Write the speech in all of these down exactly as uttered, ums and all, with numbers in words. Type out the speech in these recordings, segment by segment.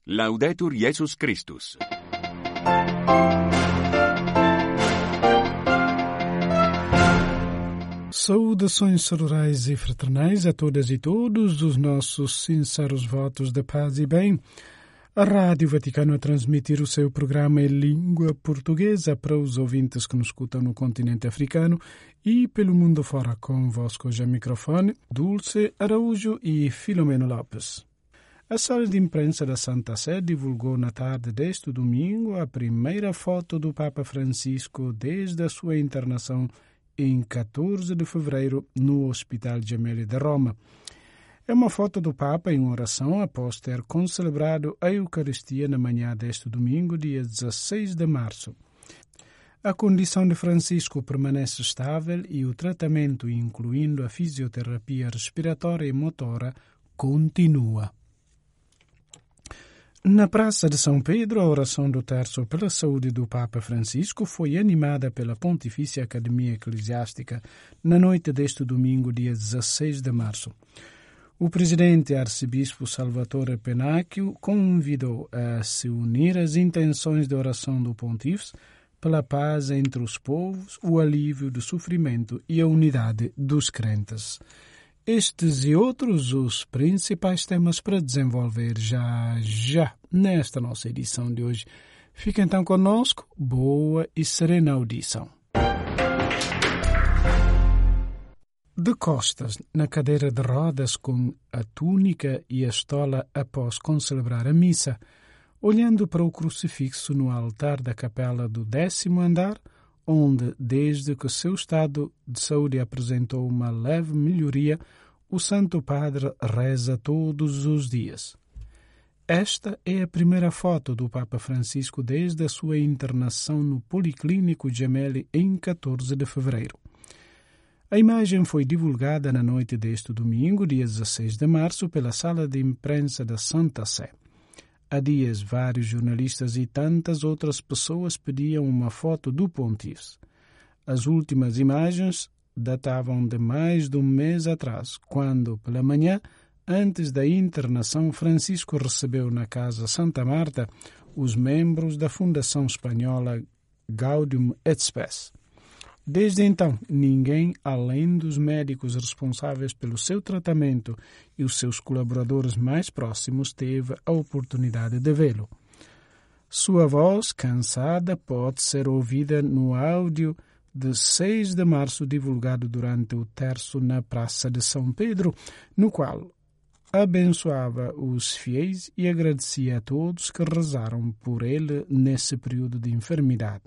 Laudetur Jesus Christus. Saudações sororais e fraternais a todas e todos os nossos sinceros votos de paz e bem. A Rádio Vaticano a transmitir o seu programa em língua portuguesa para os ouvintes que nos escutam no continente africano e pelo mundo fora. Convosco já microfone, Dulce Araújo e Filomeno Lopes. A sala de imprensa da Santa Sé divulgou na tarde deste domingo a primeira foto do Papa Francisco desde a sua internação em quatorze de fevereiro no Hospital Gemelli de Roma. É uma foto do Papa em oração após ter concelebrado a Eucaristia na manhã deste domingo, dia dezesseis de março. A condição de Francisco permanece estável e o tratamento, incluindo a fisioterapia respiratória e motora, continua. Na Praça de São Pedro, a oração do terço pela saúde do Papa Francisco foi animada pela Pontifícia Academia Eclesiástica na noite deste domingo, dia dezesseis de março. O presidente arcebispo Salvatore Pennacchio convidou a se unir às intenções de oração do Pontífice pela paz entre os povos, o alívio do sofrimento e a unidade dos crentes. Estes e outros os principais temas para desenvolver já já nesta nossa edição de hoje. Fiquem então conosco, boa e serena audição. De costas, na cadeira de rodas com a túnica e a estola após concelebrar a missa, olhando para o crucifixo no altar da capela do décimo andar, onde, desde que seu estado de saúde apresentou uma leve melhoria, o Santo Padre reza todos os dias. Esta é a primeira foto do Papa Francisco desde a sua internação no Policlínico Gemelli em quatorze de fevereiro. A imagem foi divulgada na noite deste domingo, dia dezesseis de março, pela Sala de Imprensa da Santa Sé. Há dias, vários jornalistas e tantas outras pessoas pediam uma foto do Pontífice. As últimas imagens datavam de mais de um mês atrás, quando, pela manhã, antes da internação, Francisco recebeu na Casa Santa Marta os membros da Fundação Espanhola Gaudium et Spes. Desde então, ninguém, além dos médicos responsáveis pelo seu tratamento e os seus colaboradores mais próximos, teve a oportunidade de vê-lo. Sua voz, cansada, pode ser ouvida no áudio de seis de março divulgado durante o terço na Praça de São Pedro, no qual abençoava os fiéis e agradecia a todos que rezaram por ele nesse período de enfermidade.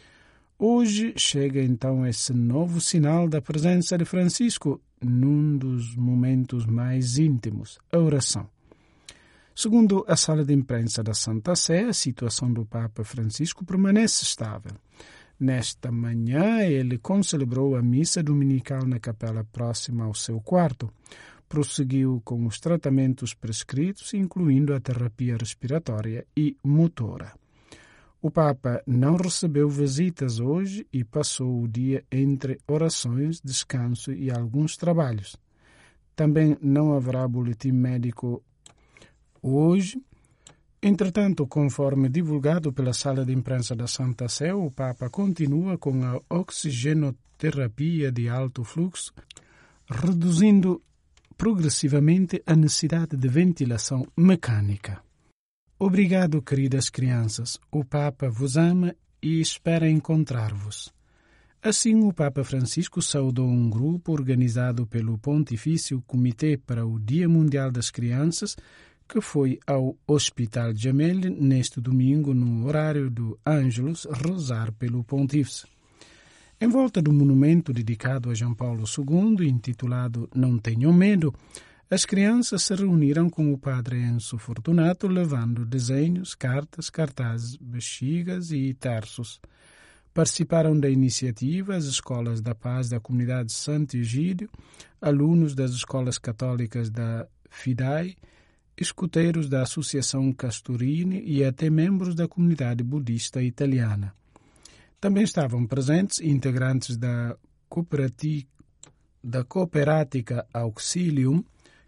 Hoje chega então esse novo sinal da presença de Francisco num dos momentos mais íntimos, a oração. Segundo a sala de imprensa da Santa Sé, a situação do Papa Francisco permanece estável. Nesta manhã, ele concelebrou a missa dominical na capela próxima ao seu quarto. Prosseguiu com os tratamentos prescritos, incluindo a terapia respiratória e motora. O Papa não recebeu visitas hoje e passou o dia entre orações, descanso e alguns trabalhos. Também não haverá boletim médico hoje. Entretanto, conforme divulgado pela Sala de Imprensa da Santa Sé, o Papa continua com a oxigenoterapia de alto fluxo, reduzindo progressivamente a necessidade de ventilação mecânica. Obrigado, queridas crianças. O Papa vos ama e espera encontrar-vos. Assim, o Papa Francisco saudou um grupo organizado pelo Pontifício Comitê para o Dia Mundial das Crianças, que foi ao Hospital Gemelli neste domingo, no horário do Ângelus, rezar pelo Pontífice. Em volta do monumento dedicado a João Paulo segundo, intitulado Não Tenham Medo, as crianças se reuniram com o padre Enzo Fortunato, levando desenhos, cartas, cartazes, bexigas e terços. Participaram da iniciativa as escolas da paz da comunidade Santo Egídio, alunos das escolas católicas da FIDAI, escuteiros da Associação Castorini e até membros da comunidade budista italiana. Também estavam presentes integrantes da, Cooperati, da Cooperatica Auxilium,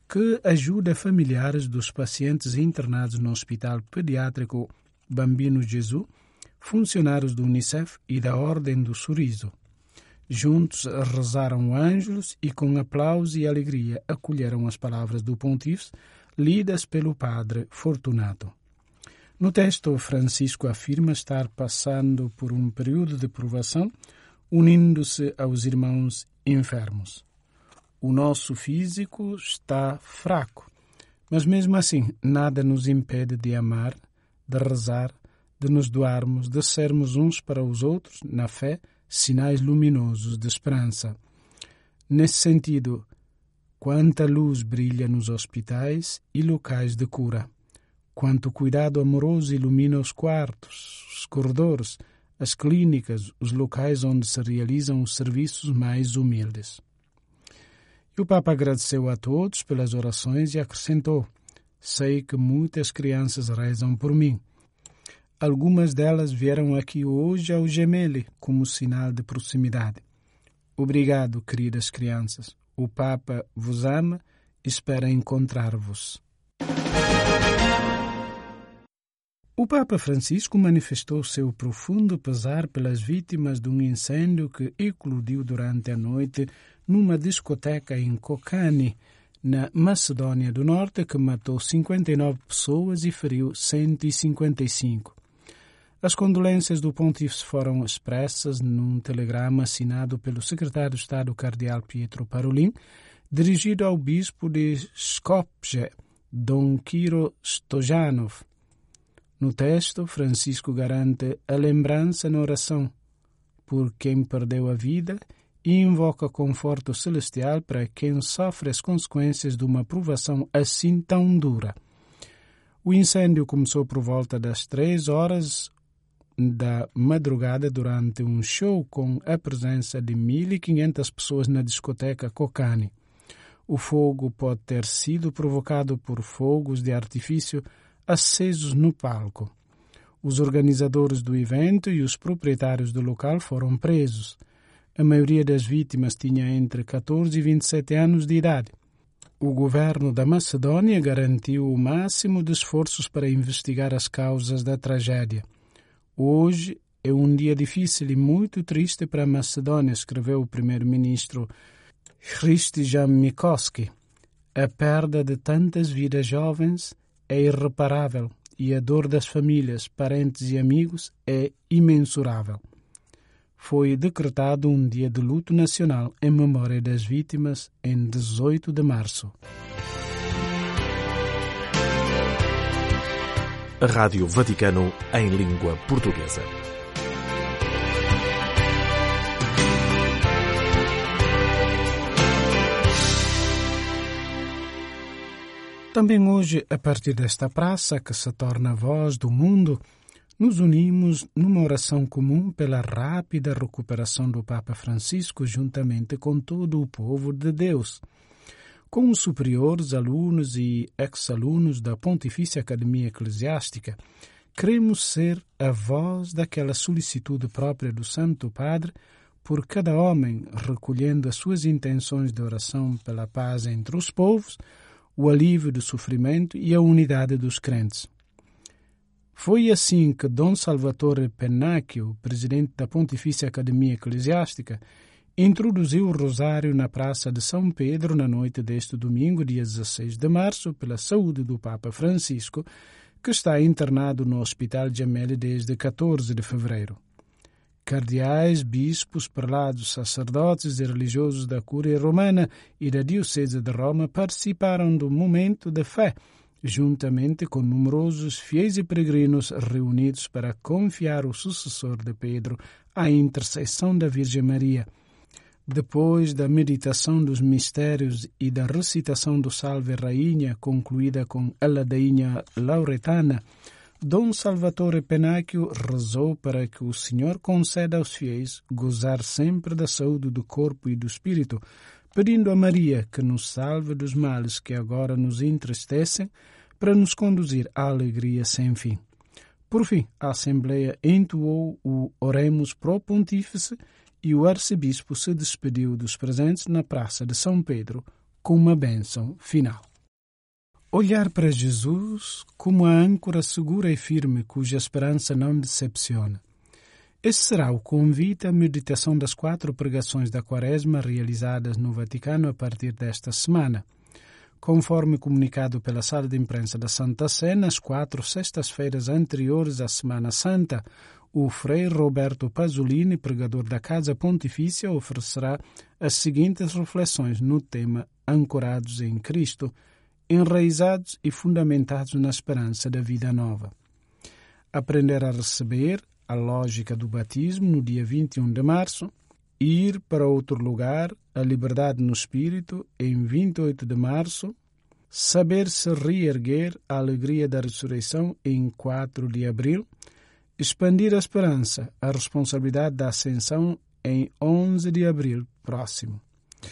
que ajuda familiares dos pacientes internados no Hospital Pediátrico Bambino Gesù, funcionários do Unicef e da Ordem do Sorriso. Juntos rezaram ângelos e, com aplauso e alegria, acolheram as palavras do pontífice, lidas pelo padre Fortunato. No texto, Francisco afirma estar passando por um período de provação, unindo-se aos irmãos enfermos. O nosso físico está fraco, mas mesmo assim nada nos impede de amar, de rezar, de nos doarmos, de sermos uns para os outros, na fé, sinais luminosos de esperança. Nesse sentido, quanta luz brilha nos hospitais e locais de cura. Quanto cuidado amoroso ilumina os quartos, os corredores, as clínicas, os locais onde se realizam os serviços mais humildes. E o Papa agradeceu a todos pelas orações e acrescentou: sei que muitas crianças rezam por mim. Algumas delas vieram aqui hoje ao Gemelli como sinal de proximidade. Obrigado, queridas crianças. O Papa vos ama e espera encontrar-vos. O Papa Francisco manifestou seu profundo pesar pelas vítimas de um incêndio que eclodiu durante a noite numa discoteca em Kokani, na Macedónia do Norte, que matou cinquenta e nove pessoas e feriu cento e cinquenta e cinco. As condolências do pontífice foram expressas num telegrama assinado pelo secretário de Estado cardeal Pietro Parolin, dirigido ao bispo de Skopje, Dom Kiro Stojanov. No texto, Francisco garante a lembrança na oração por quem perdeu a vida e invoca conforto celestial para quem sofre as consequências de uma provação assim tão dura. O incêndio começou por volta das três horas da madrugada durante um show com a presença de mil e quinhentas pessoas na discoteca Kokani. O fogo pode ter sido provocado por fogos de artifício acesos no palco. Os organizadores do evento e os proprietários do local foram presos. A maioria das vítimas tinha entre catorze e vinte e sete anos de idade. O governo da Macedónia garantiu o máximo de esforços para investigar as causas da tragédia. Hoje é um dia difícil e muito triste para a Macedónia, escreveu o primeiro-ministro Hristijan Mikoski. A perda de tantas vidas jovens é irreparável e a dor das famílias, parentes e amigos é imensurável. Foi decretado um dia de luto nacional em memória das vítimas em dezoito de março. A Rádio Vaticano em língua portuguesa. Também hoje, a partir desta praça que se torna a voz do mundo, nos unimos numa oração comum pela rápida recuperação do Papa Francisco juntamente com todo o povo de Deus. Com os superiores, alunos e ex-alunos da Pontifícia Academia Eclesiástica, queremos ser a voz daquela solicitude própria do Santo Padre por cada homem, recolhendo as suas intenções de oração pela paz entre os povos, o alívio do sofrimento e a unidade dos crentes. Foi assim que Dom Salvatore Pennacchio, presidente da Pontifícia Academia Eclesiástica, introduziu o rosário na Praça de São Pedro na noite deste domingo, dia dezesseis de março, pela saúde do Papa Francisco, que está internado no Hospital Gemelli desde catorze de fevereiro. Cardeais, bispos, prelados, sacerdotes e religiosos da Cúria Romana e da Diocese de Roma participaram do momento de fé, juntamente com numerosos fiéis e peregrinos reunidos para confiar o sucessor de Pedro à intercessão da Virgem Maria. Depois da meditação dos mistérios e da recitação do Salve Rainha, concluída com a ladainha lauretana, Dom Salvatore Pennacchio rezou para que o Senhor conceda aos fiéis gozar sempre da saúde do corpo e do espírito, pedindo a Maria que nos salve dos males que agora nos entristecem, para nos conduzir à alegria sem fim. Por fim, a Assembleia entoou o Oremos pro Pontífice e o arcebispo se despediu dos presentes na Praça de São Pedro com uma bênção final. Olhar para Jesus como a âncora segura e firme, cuja esperança não decepciona. Esse será o convite à meditação das quatro pregações da Quaresma realizadas no Vaticano a partir desta semana. Conforme comunicado pela Sala de Imprensa da Santa Sé, nas quatro sextas-feiras anteriores à Semana Santa, o Frei Roberto Pasolini, pregador da Casa Pontifícia, oferecerá as seguintes reflexões no tema Ancorados em Cristo, enraizados e fundamentados na esperança da vida nova. Aprender a receber a lógica do batismo no dia vinte e um de março, ir para outro lugar, a liberdade no espírito, em vinte e oito de março, saber se reerguer, a alegria da ressurreição, em quatro de abril, expandir a esperança, a responsabilidade da ascensão, em onze de abril próximo.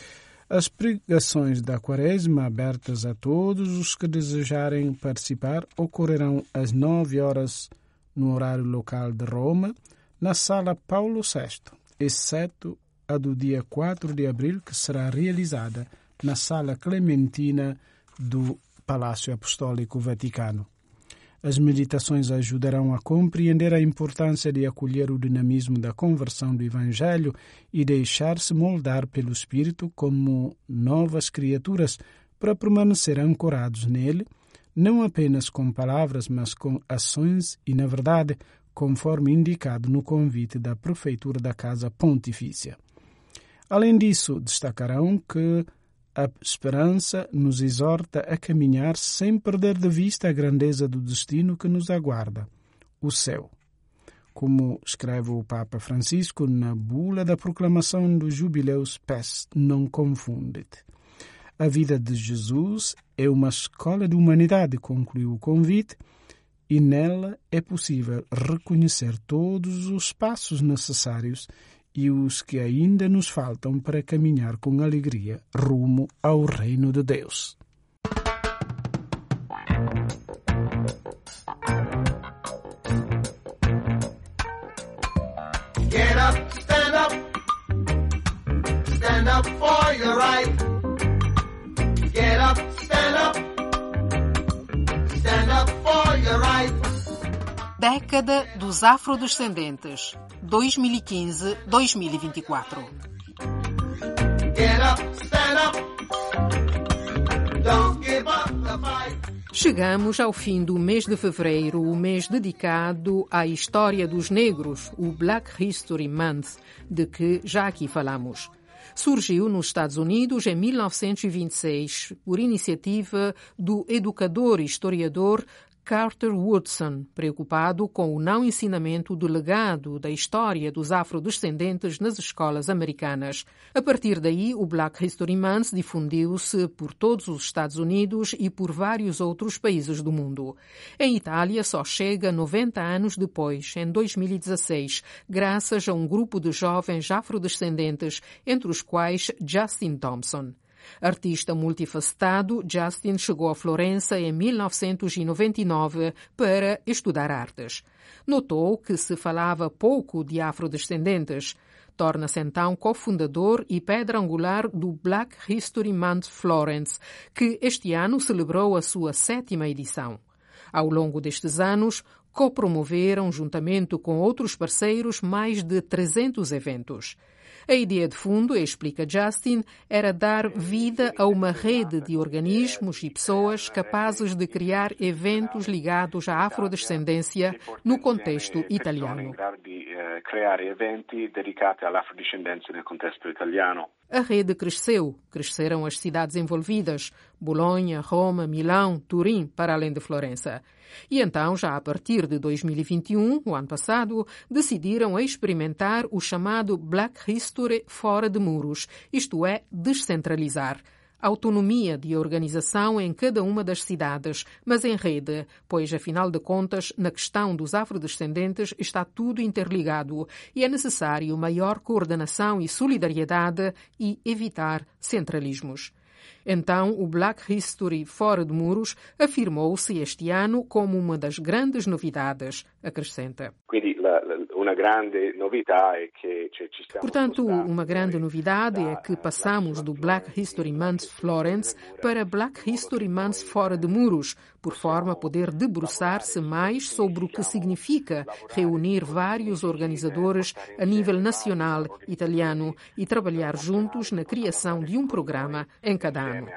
As pregações da Quaresma, abertas a todos os que desejarem participar, ocorrerão às nove horas no horário local de Roma, na Sala Paulo sexto, exceto a do dia quatro de abril, que será realizada na Sala Clementina do Palácio Apostólico Vaticano. As meditações ajudarão a compreender a importância de acolher o dinamismo da conversão do Evangelho e deixar-se moldar pelo Espírito como novas criaturas para permanecer ancorados nele, não apenas com palavras, mas com ações e, na verdade, conforme indicado no convite da Prefeitura da Casa Pontifícia. Além disso, destacarão que a esperança nos exorta a caminhar sem perder de vista a grandeza do destino que nos aguarda, o céu. Como escreve o Papa Francisco na bula da proclamação do Jubileu Spes Non Confundit. A vida de Jesus é uma escola de humanidade, concluiu o convite, e nela é possível reconhecer todos os passos necessários e os que ainda nos faltam para caminhar com alegria rumo ao reino de Deus. Get up, stand up, stand up for your right. Get up, stand up, stand up for your right. Década dos Afrodescendentes, dois mil e quinze a dois mil e vinte e quatro. Get up, stand up, don't give up the fight. Chegamos ao fim do mês de fevereiro, o mês dedicado à história dos negros, o Black History Month, de que já aqui falamos. Surgiu nos Estados Unidos em mil novecentos e vinte e seis por iniciativa do educador e historiador Carter Woodson, preocupado com o não ensinamento do legado da história dos afrodescendentes nas escolas americanas. A partir daí, o Black History Month difundiu-se por todos os Estados Unidos e por vários outros países do mundo. Em Itália, só chega noventa anos depois, em dois mil e dezesseis, graças a um grupo de jovens afrodescendentes, entre os quais Justin Thompson. Artista multifacetado, Justin chegou a Florença em mil novecentos e noventa e nove para estudar artes. Notou que se falava pouco de afrodescendentes. Torna-se então cofundador e pedra angular do Black History Month Florence, que este ano celebrou a sua sétima edição. Ao longo destes anos, copromoveram, juntamente com outros parceiros, mais de trezentos eventos. A ideia de fundo, explica Justin, era dar vida a uma rede de organismos e pessoas capazes de criar eventos ligados à afrodescendência no contexto italiano. A rede cresceu, cresceram as cidades envolvidas, Bolonha, Roma, Milão, Turim, para além de Florença. E então, já a partir de dois mil e vinte e um, o ano passado, decidiram experimentar o chamado Black History fora de muros, isto é, descentralizar. Autonomia de organização em cada uma das cidades, mas em rede, pois, afinal de contas, na questão dos afrodescendentes está tudo interligado e é necessário maior coordenação e solidariedade e evitar centralismos. Então, o Black History Fora de Muros afirmou-se este ano como uma das grandes novidades, acrescenta. Uma grande novidade é que Portanto, uma grande novidade é que passamos do Black History Month Florence para Black History Month Fora de Muros, por forma a poder debruçar-se mais sobre o que significa reunir vários organizadores a nível nacional italiano e trabalhar juntos na criação de um programa em cada ano.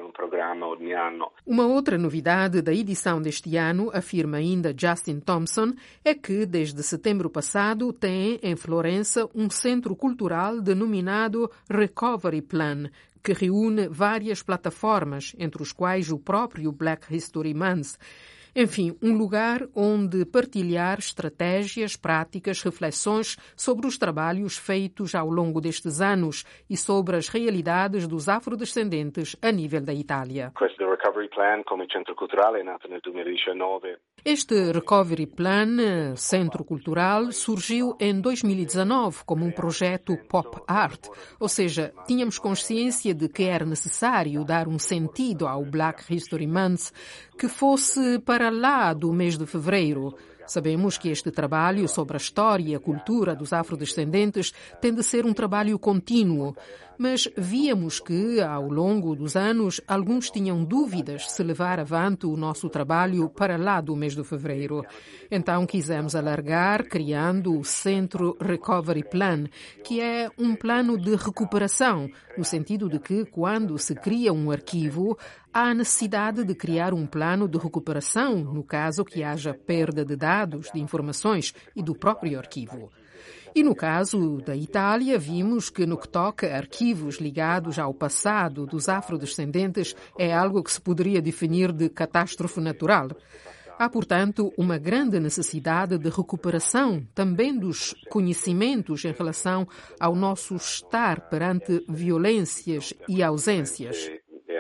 Uma outra novidade da edição deste ano, afirma ainda Justin Thompson, é que desde setembro passado tem em Florença um centro cultural denominado Recovery Plan, que reúne várias plataformas, entre os quais o próprio Black History Month. Enfim, um lugar onde partilhar estratégias, práticas, reflexões sobre os trabalhos feitos ao longo destes anos e sobre as realidades dos afrodescendentes a nível da Itália. Questo Recovery Plan, come centro culturale, è nato nel duemiladiciannove. Este Recovery Plan, centro cultural, surgiu em dois mil e dezanove como um projeto pop art, ou seja, tínhamos consciência de que era necessário dar um sentido ao Black History Month que fosse para lá do mês de fevereiro. Sabemos que este trabalho sobre a história e a cultura dos afrodescendentes tem de ser um trabalho contínuo, mas víamos que, ao longo dos anos, alguns tinham dúvidas se levar avante o nosso trabalho para lá do mês de fevereiro. Então quisemos alargar, criando o Centro Recovery Plan, que é um plano de recuperação, no sentido de que, quando se cria um arquivo, há a necessidade de criar um plano de recuperação, no caso que haja perda de dados, de informações e do próprio arquivo. E no caso da Itália, vimos que no que toca a arquivos ligados ao passado dos afrodescendentes é algo que se poderia definir de catástrofe natural. Há, portanto, uma grande necessidade de recuperação também dos conhecimentos em relação ao nosso estar perante violências e ausências.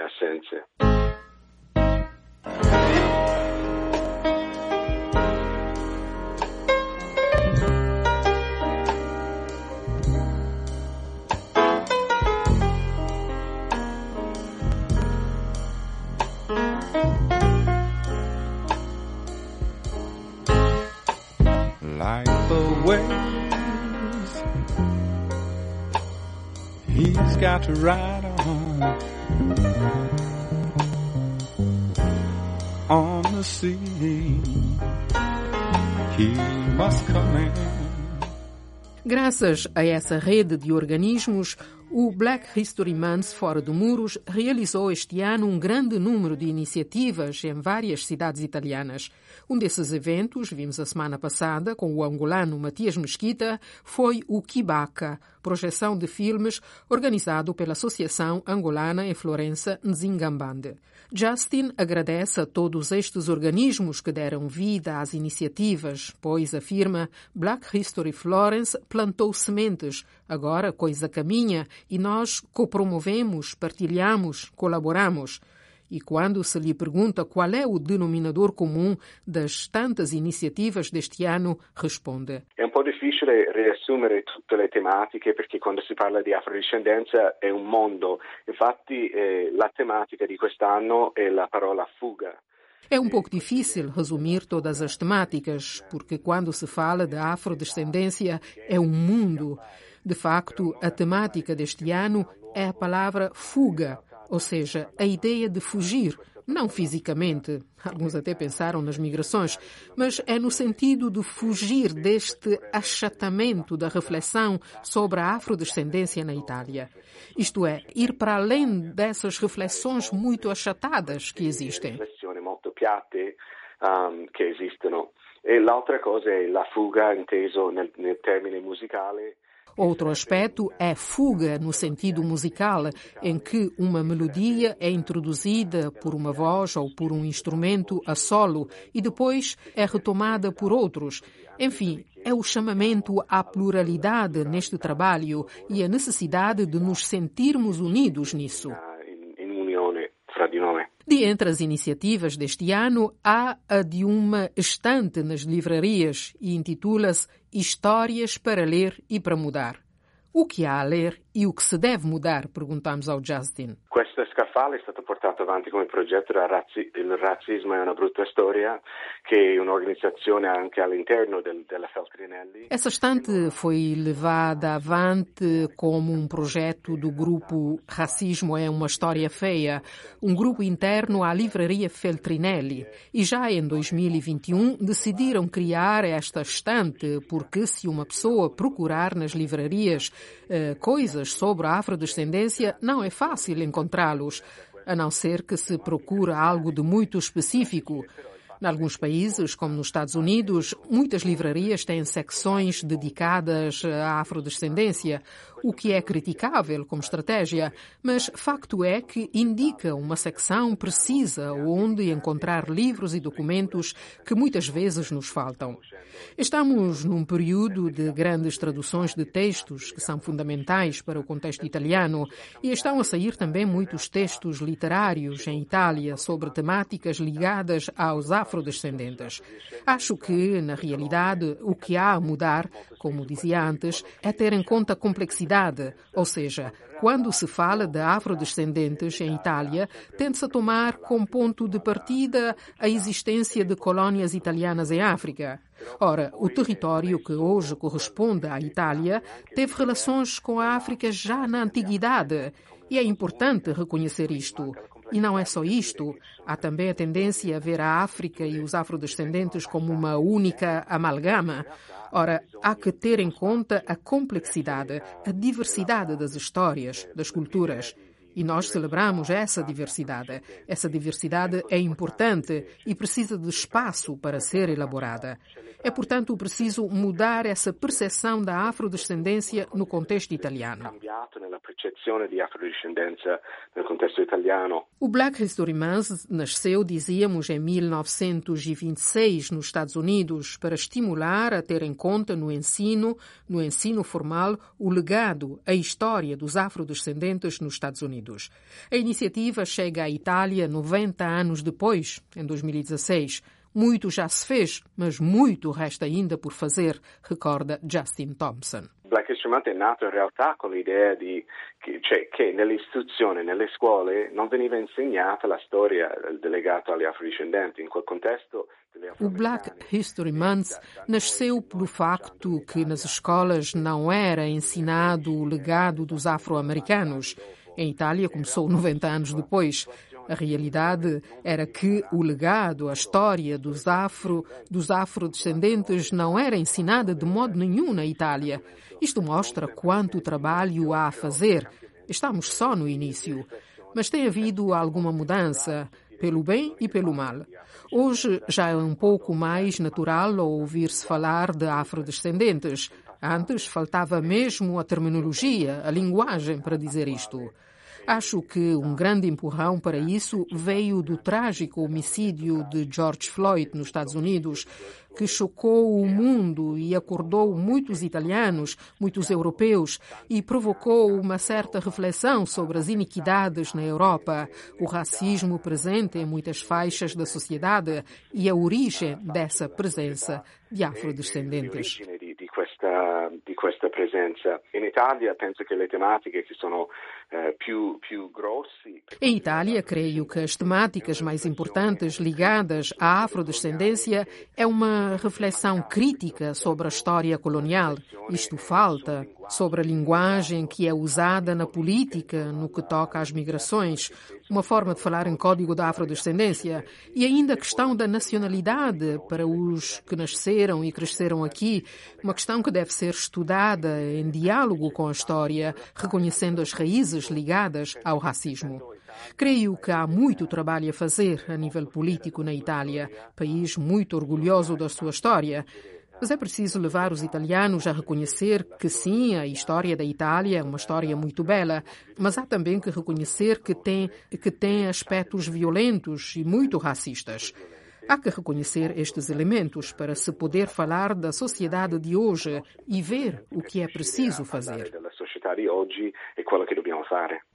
Like the waves he's got to ride on, on the sea he must come in. Graças a essa rede de organismos, o Black History Month Fora de Muros realizou este ano um grande número de iniciativas em várias cidades italianas. Um desses eventos, vimos a semana passada, com o angolano Matias Mesquita, foi o Kibaka, projeção de filmes organizado pela Associação Angolana em Florença, Nzingambande. Justin agradece a todos estes organismos que deram vida às iniciativas, pois, afirma, Black History Florence plantou sementes, agora a coisa caminha e nós copromovemos, partilhamos, colaboramos. E quando se lhe pergunta qual é o denominador comum das tantas iniciativas deste ano, responde: È un po' difficile riassumere tutte le tematiche perché quando si parla di afrodiscendenza è un mondo. Infatti eh, la tematica di quest'anno è la parola fuga. É um pouco difícil resumir todas as temáticas, porque quando se fala de afrodescendência é um mundo. De facto, a temática deste ano é a palavra fuga, ou seja, a ideia de fugir, não fisicamente, alguns até pensaram nas migrações, mas é no sentido de fugir deste achatamento da reflexão sobre a afrodescendência na Itália. Isto é, ir para além dessas reflexões muito achatadas que existem. Riflessioni molto piatte um, che esistono. E l'altra cosa è la fuga inteso nel, nel termine musicale. Outro aspecto é fuga no sentido musical, em que uma melodia é introduzida por uma voz ou por um instrumento a solo e depois é retomada por outros. Enfim, é o chamamento à pluralidade neste trabalho e a necessidade de nos sentirmos unidos nisso. In unione fra di noi. De entre as iniciativas deste ano, há a de uma estante nas livrarias e intitula-se Histórias para Ler e para Mudar. O que há a ler E o que se deve mudar? Perguntamos ao Justin. Questo scaffale è stato portato avanti come progetto da razzi- il razzismo è una brutta storia, che è un'organizzazione anche all'interno del, della Feltrinelli. Essa estante foi levada avante como um projeto do grupo Racismo é uma História Feia, um grupo interno à livraria Feltrinelli. E já em dois mil e vinte e um decidiram criar esta estante porque se uma pessoa procurar nas livrarias eh, coisas sobre a afrodescendência, não é fácil encontrá-los, a não ser que se procure algo de muito específico. Em alguns países, como nos Estados Unidos, muitas livrarias têm secções dedicadas à afrodescendência, o que é criticável como estratégia, mas facto é que indica uma secção precisa onde encontrar livros e documentos que muitas vezes nos faltam. Estamos num período de grandes traduções de textos que são fundamentais para o contexto italiano e estão a sair também muitos textos literários em Itália sobre temáticas ligadas aos afrodescendentes. Acho que, na realidade, o que há a mudar, como dizia antes, é ter em conta a complexidade, ou seja, quando se fala de afrodescendentes em Itália, tende-se a tomar como ponto de partida a existência de colónias italianas em África. Ora, o território que hoje corresponde à Itália teve relações com a África já na antiguidade e é importante reconhecer isto. E não é só isto. Há também a tendência a ver a África e os afrodescendentes como uma única amalgama. Ora, há que ter em conta a complexidade, a diversidade das histórias, das culturas. E nós celebramos essa diversidade. Essa diversidade é importante e precisa de espaço para ser elaborada. É, portanto, preciso mudar essa percepção da afrodescendência no contexto italiano. O Black History Month nasceu, dizíamos, em mil novecentos e vinte e seis nos Estados Unidos para estimular a ter em conta no ensino, no ensino formal, o legado, a história dos afrodescendentes nos Estados Unidos. A iniciativa chega à Itália noventa anos depois, em dois mil e dezesseis. Muito já se fez, mas muito resta ainda por fazer, recorda Justin Thompson. Black History Month è nato in realtà con l'idea di che, cioè, che nell'istruzione, nelle scuole, non veniva insegnata la storia legata agli afrodiscendenti. In quel contesto o Black History Month nasceu pelo facto que nas escolas não era ensinado o legado dos afro-americanos. Em Itália começou noventa anos depois. A realidade era que o legado, a história dos afro, dos afrodescendentes não era ensinada de modo nenhum na Itália. Isto mostra quanto trabalho há a fazer. Estamos só no início. Mas tem havido alguma mudança, pelo bem e pelo mal. Hoje já é um pouco mais natural ouvir-se falar de afrodescendentes. Antes faltava mesmo a terminologia, a linguagem para dizer isto. Acho que um grande empurrão para isso veio do trágico homicídio de George Floyd nos Estados Unidos, que chocou o mundo e acordou muitos italianos, muitos europeus e provocou uma certa reflexão sobre as iniquidades na Europa, o racismo presente em muitas faixas da sociedade e a origem dessa presença de afrodescendentes. Questa, di questa presenza. In Italia penso che le tematiche che sono eh, più, più grossi... Em Itália, creio que as temáticas mais importantes ligadas à afrodescendência é uma reflexão crítica sobre a história colonial. Isto falta. Sobre a linguagem que é usada na política no que toca às migrações, uma forma de falar em código da afrodescendência e ainda a questão da nacionalidade para os que nasceram e cresceram aqui, uma questão que deve ser estudada em diálogo com a história, reconhecendo as raízes ligadas ao racismo. Creio que há muito trabalho a fazer a nível político na Itália, país muito orgulhoso da sua história. Mas é preciso levar os italianos a reconhecer que sim, a história da Itália é uma história muito bela, mas há também que reconhecer que tem, que tem aspectos violentos e muito racistas. Há que reconhecer estes elementos para se poder falar da sociedade de hoje e ver o que é preciso fazer.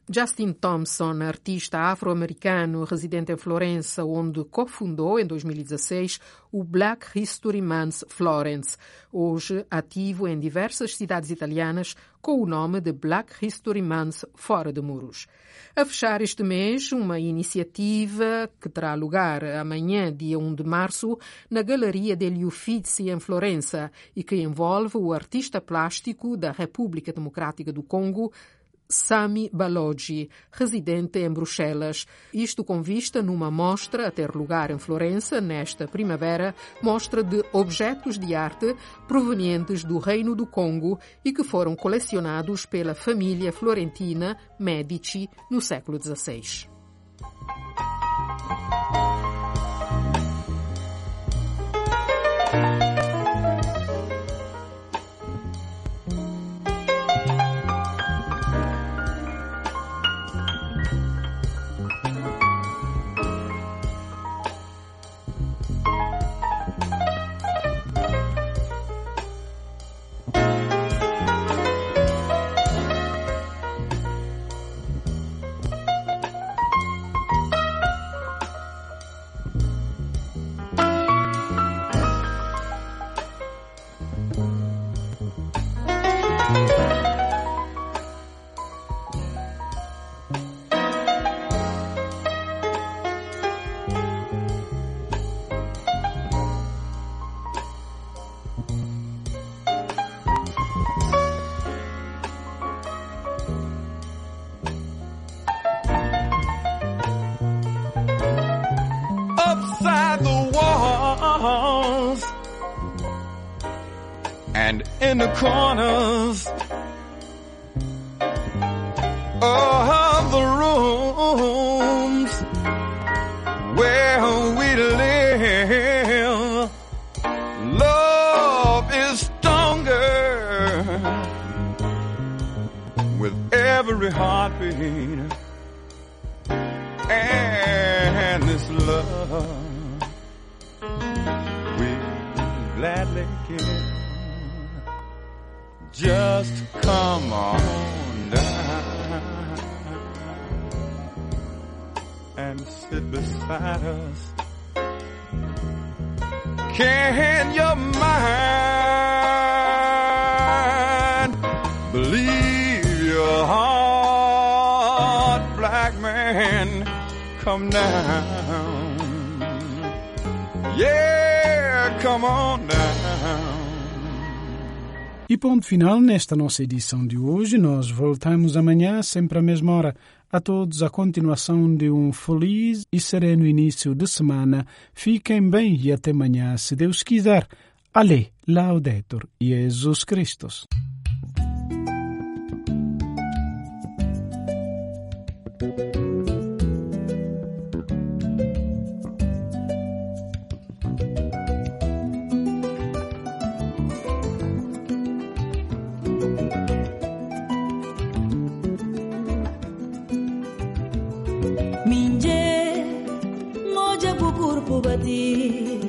Justin Thompson, artista afro-americano residente em Florença, onde cofundou em dois mil e dezesseis o Black History Month Florence, hoje ativo em diversas cidades italianas com o nome de Black History Month Fora de Muros. A fechar este mês, uma iniciativa que terá lugar amanhã, dia um de março, na Galeria degli Uffizi, em Florença, e que envolve o artista plástico da República Democrática do Congo, Sami Balogi, residente em Bruxelas. Isto com vista numa mostra a ter lugar em Florença nesta primavera, mostra de objetos de arte provenientes do Reino do Congo e que foram colecionados pela família florentina Medici no século dezesseis. And in the corners of the rooms where we live, love is stronger with every heartbeat, and this love we gladly give. Just come on down and sit beside us. Can your mind believe your heart, black man? Come down. Yeah, come on down. E ponto final nesta nossa edição de hoje. Nós voltamos amanhã, sempre à mesma hora. A todos a continuação de um feliz e sereno início de semana. Fiquem bem e até amanhã, se Deus quiser. Ale, Laudetur Jesus Christus. Minje moja bukur pubati